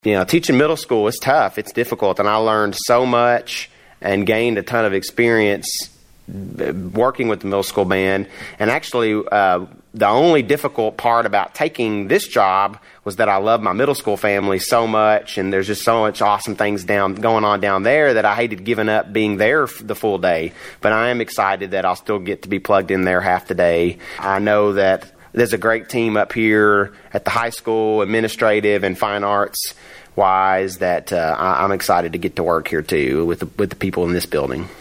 Teaching middle school is tough. It's difficult, and I learned so much and gained a ton of experience working with the middle school band. And actually, the only difficult part about taking this job was that I love my middle school family so much, and there's just so much awesome things going on down there that I hated giving up being there the full day. But I am excited that I'll still get to be plugged in there half the day. I know that there's a great team up here at the high school, administrative and fine arts wise, that I'm excited to get to work here too with the people in this building.